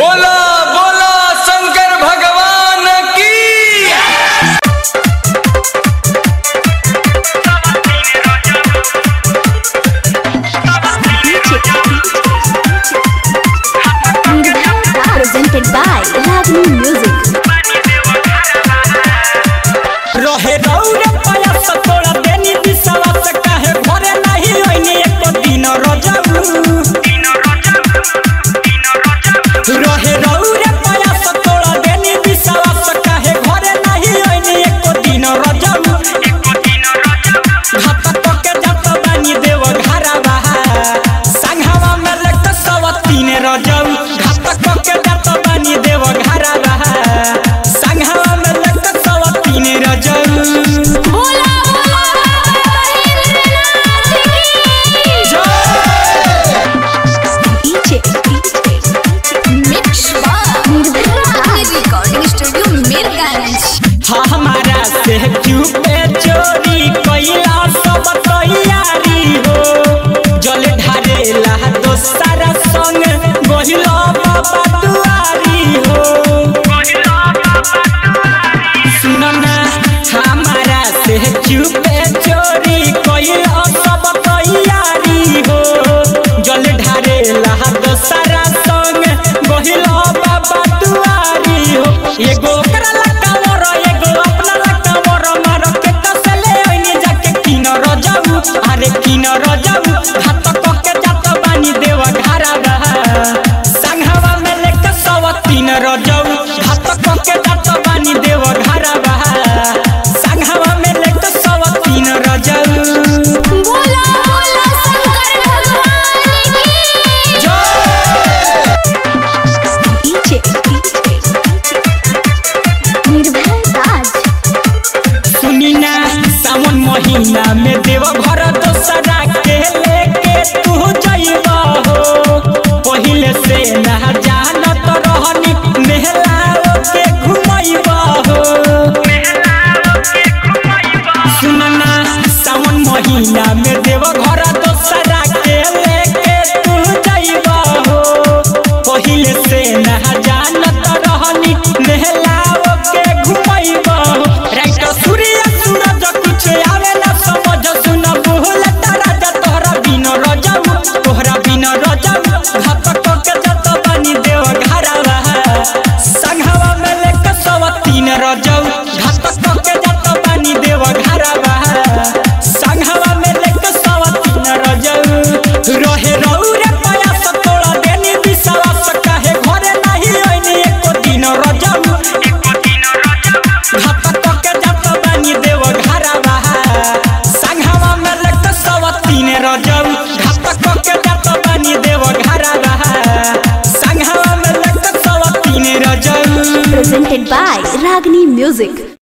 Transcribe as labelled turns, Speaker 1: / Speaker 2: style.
Speaker 1: बोला बोला शंकर भगवान की।
Speaker 2: Presented by Ragni Music.
Speaker 3: रहे रौरे पायस तोड़ा देनी विश्वास काहे घरे नहीं ओइनी एको दिन रजाऊ रहे रौरे पायस तोड़ा देनी विश्वास काहे घरे नहीं ओइनी एको दिन रजाऊ घात के जात बानी देव घरवा संघवा में लट सव तीन रजाऊ घात के जात बानी देव घरवा संघवा में लट सव तीन रजाऊ हमारा से चुपे चोरी कैला सब तैयारी हो जल ढारेला दोसरा संग गहिला बाबा दुआरी हो सुनना हमारा से चुपे चोरी कैला सब तैयारी हो जल ढारेला दोसरा संग गहिला बाबा दुआरी हो एगो किन रजाऊ हाथ के जात बानी देव घरवा संघवा में लेके सव तीन रजाऊ हाथ के जात बानी देव घरवा संघवा में लेके सव तीन रजाऊ
Speaker 2: बोला बोला शंकर भगवान की जय। निर्भय राज
Speaker 3: सुनी ना सावन महीना में देव घर दोसरा के लेके तू जइबा हो पहिले से ना जानत रहनी मेला के घुमइबा हो सुनना सावन महीना में देव घर दोसरा के लेके तू जइबा हो पहिले से ना जानत रहनी मेला के घुमइबा हो रात सूर्य सूरज कुछ आवेला समझ सुन भूल तारा तोहरा बिन रजाऊ तोहरा बिन रजाऊ घात के जात बानी देव घरवा संघवा में लेके सव तीन रजाऊ घात के जात बानी देव घरवा संघवा में लेके सव तीन रजाऊ रहे रौरे पायस तोड़ा देनी विश्वास काहे घरे नहीं ओइनी एको दिन रजाऊ घात के जात बानी देव घरवा संघवा में लेके सव तीन रजाऊ घात के जात बानी देव घरवा संघवा में लेके सव तीन रजाऊ
Speaker 2: Presented by Ragni Music.